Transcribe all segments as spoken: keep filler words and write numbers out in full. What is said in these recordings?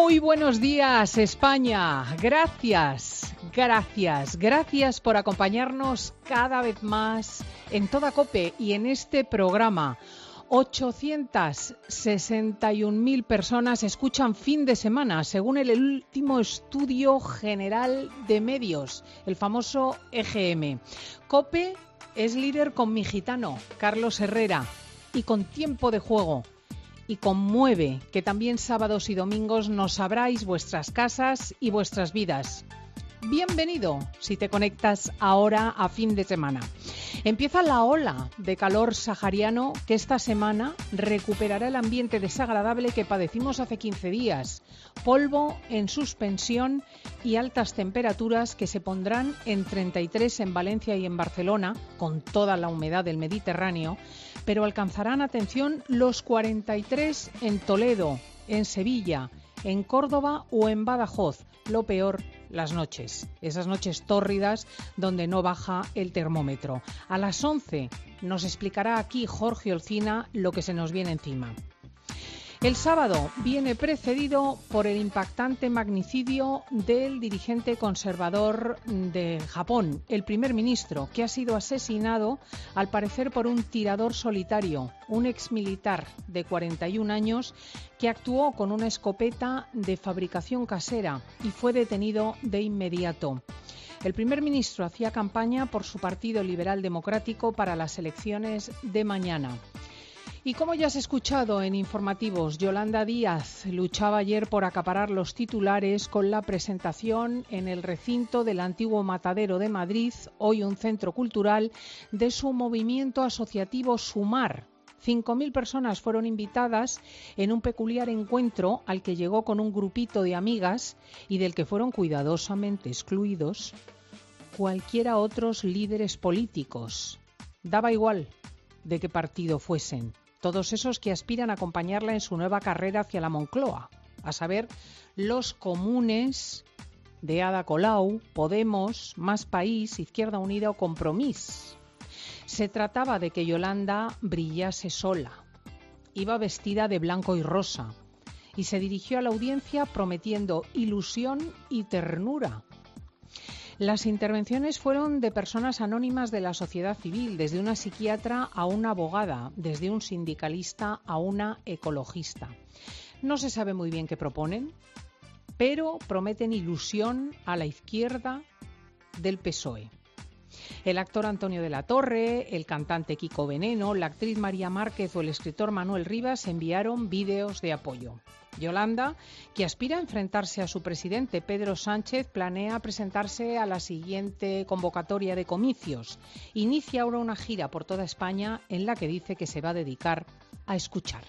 Muy buenos días, España. Gracias, gracias, gracias por acompañarnos cada vez más en Toda COPE y en este programa. ochocientas sesenta y un mil personas escuchan fin de semana, según el último estudio general de medios, el famoso E G M. COPE es líder con mi gitano, Carlos Herrera, y con tiempo de juego. Y conmueve que también sábados y domingos nos abráis vuestras casas y vuestras vidas. Bienvenido si te conectas ahora a fin de semana. Empieza la ola de calor sahariano que esta semana recuperará el ambiente desagradable que padecimos hace quince días. Polvo en suspensión y altas temperaturas que se pondrán en treinta y tres en Valencia y en Barcelona, con toda la humedad del Mediterráneo, pero alcanzarán, atención, los cuarenta y tres en Toledo, en Sevilla, en Córdoba o en Badajoz. Lo peor, las noches, esas noches tórridas donde no baja el termómetro. A las once nos explicará aquí Jorge Olcina lo que se nos viene encima. El sábado viene precedido por el impactante magnicidio del dirigente conservador de Japón, el primer ministro, que ha sido asesinado al parecer por un tirador solitario, un exmilitar de cuarenta y un años que actuó con una escopeta de fabricación casera y fue detenido de inmediato. El primer ministro hacía campaña por su Partido Liberal Democrático para las elecciones de mañana. Y como ya has escuchado en informativos, Yolanda Díaz luchaba ayer por acaparar los titulares con la presentación en el recinto del antiguo Matadero de Madrid, hoy un centro cultural, de su movimiento asociativo Sumar. Cinco mil personas fueron invitadas en un peculiar encuentro al que llegó con un grupito de amigas y del que fueron cuidadosamente excluidos cualquiera otros líderes políticos. Daba igual de qué partido fuesen. Todos esos que aspiran a acompañarla en su nueva carrera hacia la Moncloa, a saber, los comunes de Ada Colau, Podemos, Más País, Izquierda Unida o Compromís. Se trataba de que Yolanda brillase sola. Iba vestida de blanco y rosa y se dirigió a la audiencia prometiendo ilusión y ternura. Las intervenciones fueron de personas anónimas de la sociedad civil, desde una psiquiatra a una abogada, desde un sindicalista a una ecologista. No se sabe muy bien qué proponen, pero prometen ilusión a la izquierda del P S O E. El actor Antonio de la Torre, el cantante Kiko Veneno, la actriz María Márquez o el escritor Manuel Rivas enviaron vídeos de apoyo. Yolanda, que aspira a enfrentarse a su presidente Pedro Sánchez, planea presentarse a la siguiente convocatoria de comicios. Inicia ahora una gira por toda España en la que dice que se va a dedicar a escuchar.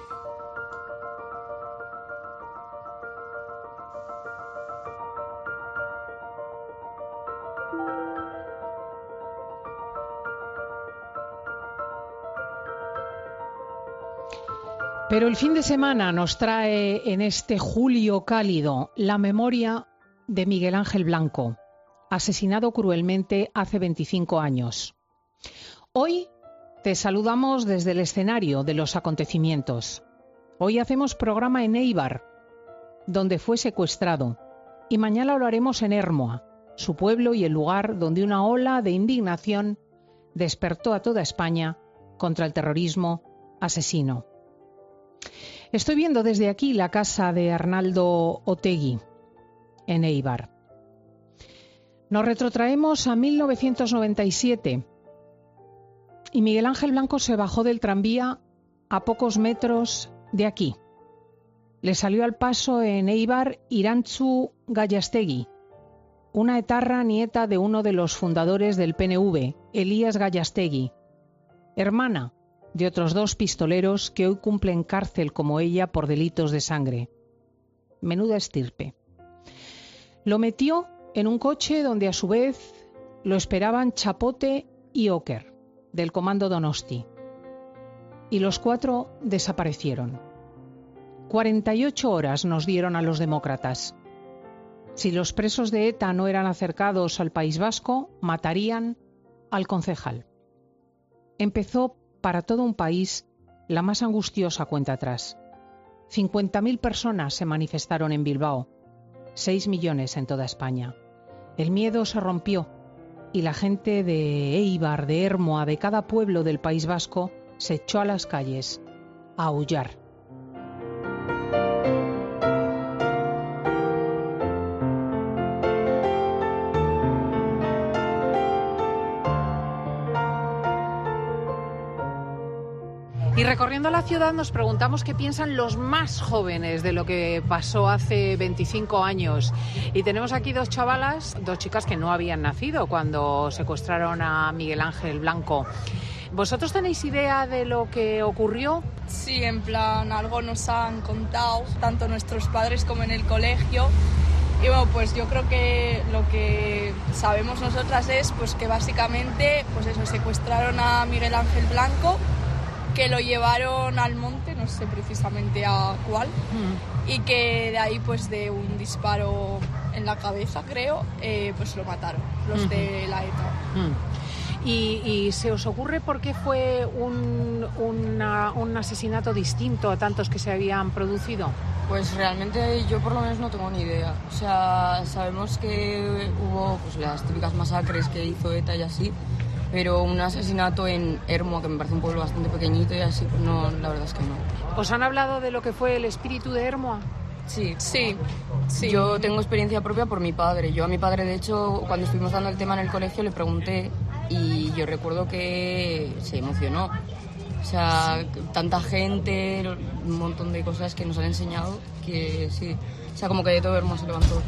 Pero el fin de semana nos trae en este julio cálido la memoria de Miguel Ángel Blanco, asesinado cruelmente hace veinticinco años. Hoy te saludamos desde el escenario de los acontecimientos. Hoy hacemos programa en Éibar, donde fue secuestrado, y mañana lo haremos en Ermua, su pueblo y el lugar donde una ola de indignación despertó a toda España contra el terrorismo asesino. Estoy viendo desde aquí la casa de Arnaldo Otegi, en Éibar. Nos retrotraemos a mil novecientos noventa y siete y Miguel Ángel Blanco se bajó del tranvía a pocos metros de aquí. Le salió al paso en Éibar Irantzu Gallastegui, una etarra nieta de uno de los fundadores del P N V, Elías Gallastegui, hermana de otros dos pistoleros que hoy cumplen cárcel como ella por delitos de sangre. Menuda estirpe. Lo metió en un coche donde a su vez lo esperaban Chapote y Oker, del Comando Donosti. Y los cuatro desaparecieron. cuarenta y ocho horas nos dieron a los demócratas. Si los presos de ETA no eran acercados al País Vasco, matarían al concejal. Empezó para todo un país la más angustiosa cuenta atrás. cincuenta mil personas se manifestaron en Bilbao, seis millones en toda España. El miedo se rompió y la gente de Eibar, de Ermua, de cada pueblo del País Vasco se echó a las calles a aullar. Y recorriendo la ciudad nos preguntamos qué piensan los más jóvenes de lo que pasó hace veinticinco años. Y tenemos aquí dos chavalas, dos chicas que no habían nacido cuando secuestraron a Miguel Ángel Blanco. ¿Vosotros tenéis idea de lo que ocurrió? Sí, en plan, algo nos han contado, tanto nuestros padres como en el colegio. Y bueno, pues yo creo que lo que sabemos nosotras es pues que básicamente, pues eso, secuestraron a Miguel Ángel Blanco, que lo llevaron al monte, no sé precisamente a cuál, mm. y que de ahí, pues de un disparo en la cabeza, creo, eh, pues lo mataron, los mm-hmm. de la ETA. Mm. ¿Y, ¿Y se os ocurre por qué fue un, una, un asesinato distinto a tantos que se habían producido? Pues realmente yo por lo menos no tengo ni idea. O sea, sabemos que hubo pues las típicas masacres que hizo ETA y así, pero un asesinato en Ermua, que me parece un pueblo bastante pequeñito y así, pues no, la verdad es que no. ¿Os han hablado de lo que fue el espíritu de Ermua? Sí. Sí. sí. Yo tengo experiencia propia por mi padre. Yo a mi padre, de hecho, cuando estuvimos dando el tema en el colegio, le pregunté y yo recuerdo que se emocionó. O sea, sí. tanta gente, un montón de cosas que nos han enseñado que sí. O sea, como que de todo Ermua se levantó.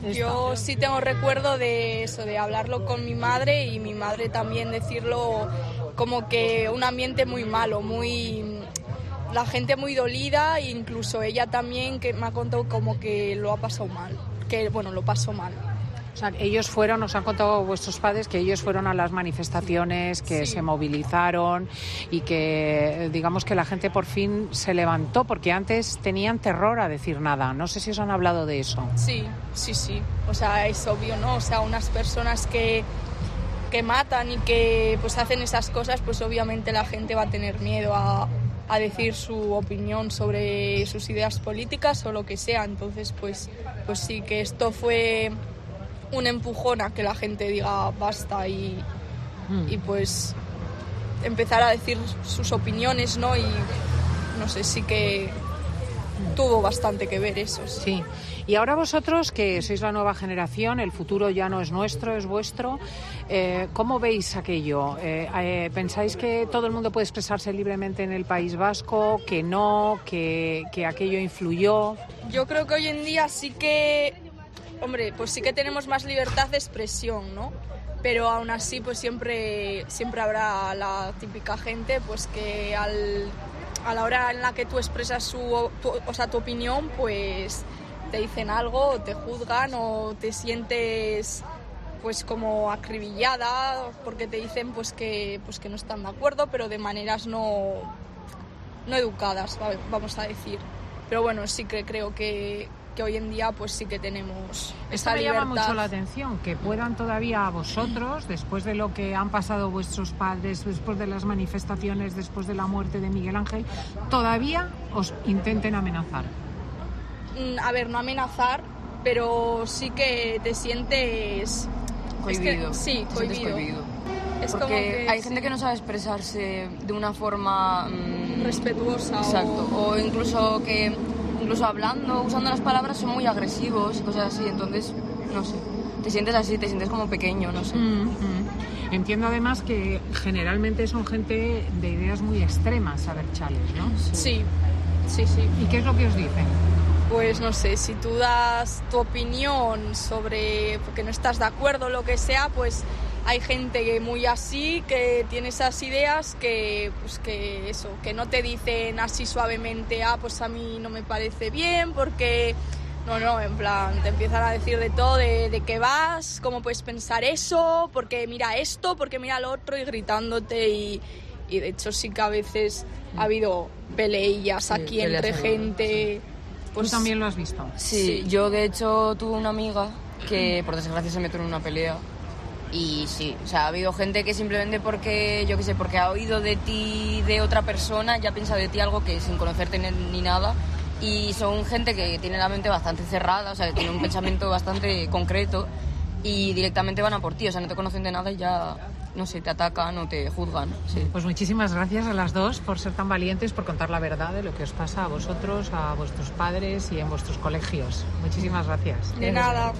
Yo sí tengo recuerdo de eso, de hablarlo con mi madre y mi madre también decirlo como que un ambiente muy malo, muy la gente muy dolida, e incluso ella también que me ha contado como que lo ha pasado mal, que bueno, lo pasó mal. O sea, ellos fueron, os han contado vuestros padres que ellos fueron a las manifestaciones, que sí. se movilizaron y que digamos que la gente por fin se levantó, porque antes tenían terror a decir nada. No sé si os han hablado de eso. Sí, sí, sí. O sea, es obvio, ¿no? O sea, unas personas que, que matan y que pues hacen esas cosas, pues obviamente la gente va a tener miedo a, a decir su opinión sobre sus ideas políticas o lo que sea. Entonces, pues, pues sí, que esto fue un empujón a que la gente diga basta y, mm. y pues empezar a decir sus opiniones, ¿no? Y no sé, sí que tuvo bastante que ver eso. Sí. sí. Y ahora vosotros, que sois la nueva generación, el futuro ya no es nuestro, es vuestro, eh, ¿cómo veis aquello? Eh, eh, ¿Pensáis que todo el mundo puede expresarse libremente en el País Vasco? ¿Que no? ¿Que, que aquello influyó? Yo creo que hoy en día sí que... Hombre, pues sí que tenemos más libertad de expresión, ¿no? Pero aún así, pues siempre, siempre habrá la típica gente, pues que al, a la hora en la que tú expresas su, tu, o sea, tu opinión, pues te dicen algo, te juzgan o te sientes pues como acribillada porque te dicen pues que, pues que no están de acuerdo, pero de maneras no, no educadas, vamos a decir. Pero bueno, sí que creo que... que hoy en día pues sí que tenemos esa libertad. Esto me llama mucho la atención, que puedan todavía a vosotros, después de lo que han pasado vuestros padres, después de las manifestaciones, después de la muerte de Miguel Ángel, todavía os intenten amenazar. A ver, no amenazar, pero sí que te sientes... Cohibido. Es que, sí, cohibido. cohibido. Es Porque como que, hay sí. gente que no sabe expresarse de una forma... Mmm, respetuosa. Exacto, o... o incluso que... Incluso hablando, usando las palabras, son muy agresivos y cosas así, entonces, no sé, te sientes así, te sientes como pequeño, no sé. Mm-hmm. Entiendo además que generalmente son gente de ideas muy extremas, abertzales, ¿no? Sí, sí, sí. ¿Y qué es lo que os dicen? Pues no sé, si tú das tu opinión sobre, porque no estás de acuerdo o lo que sea, pues hay gente muy así, que tiene esas ideas que, pues que eso, que no te dicen así suavemente, ah, pues a mí no me parece bien, porque... No, no, en plan, te empiezan a decir de todo, de, de qué vas, cómo puedes pensar eso, porque mira esto, porque mira lo otro, y gritándote, y, y de hecho sí que a veces ha habido peleillas sí, aquí entre gente... Sí. Pues, ¿tú también lo has visto? Sí, sí, yo de hecho tuve una amiga que por desgracia se metió en una pelea. Y sí, o sea, ha habido gente que simplemente porque, yo qué sé, porque ha oído de ti, de otra persona, ya piensa de ti algo que sin conocerte ni nada, y son gente que tiene la mente bastante cerrada, o sea, que tiene un pensamiento bastante concreto y directamente van a por ti, o sea, no te conocen de nada y ya, no sé, te atacan o te juzgan. Sí. Pues muchísimas gracias a las dos por ser tan valientes, por contar la verdad de lo que os pasa a vosotros, a vuestros padres y en vuestros colegios. Muchísimas gracias. De nada.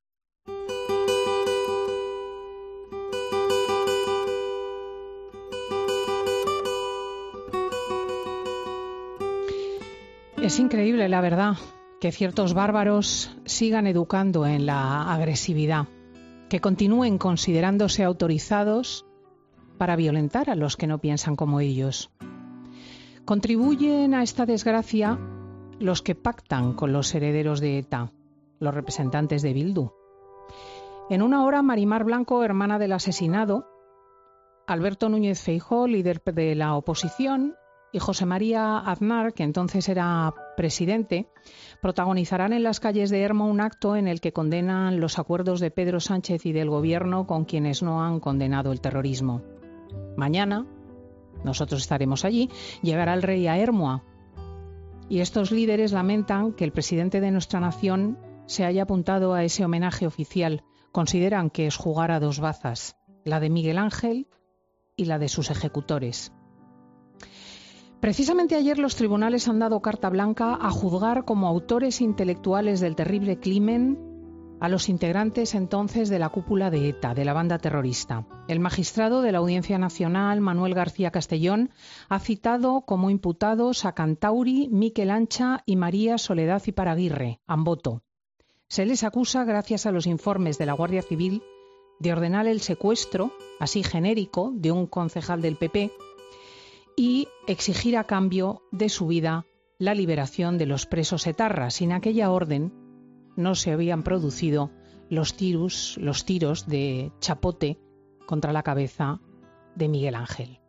Es increíble, la verdad, que ciertos bárbaros sigan educando en la agresividad, que continúen considerándose autorizados para violentar a los que no piensan como ellos. Contribuyen a esta desgracia los que pactan con los herederos de ETA, los representantes de Bildu. En una hora, Marimar Blanco, hermana del asesinado, Alberto Núñez Feijóo, líder de la oposición, y José María Aznar, que entonces era presidente, protagonizarán en las calles de Hermo un acto en el que condenan los acuerdos de Pedro Sánchez y del Gobierno con quienes no han condenado el terrorismo. Mañana, nosotros estaremos allí, llegará el rey a Hermoa. Y estos líderes lamentan que el presidente de nuestra nación se haya apuntado a ese homenaje oficial. Consideran que es jugar a dos bazas, la de Miguel Ángel y la de sus ejecutores. Precisamente ayer los tribunales han dado carta blanca a juzgar como autores intelectuales del terrible crimen a los integrantes entonces de la cúpula de ETA, de la banda terrorista. El magistrado de la Audiencia Nacional, Manuel García Castellón, ha citado como imputados a Cantauri, Miquel Ancha y María Soledad Iparaguirre, Amboto. Se les acusa, gracias a los informes de la Guardia Civil, de ordenar el secuestro, así genérico, de un concejal del P P, y exigir a cambio de su vida la liberación de los presos etarras. Sin aquella orden no se habían producido los tiros, los tiros de chapote contra la cabeza de Miguel Ángel.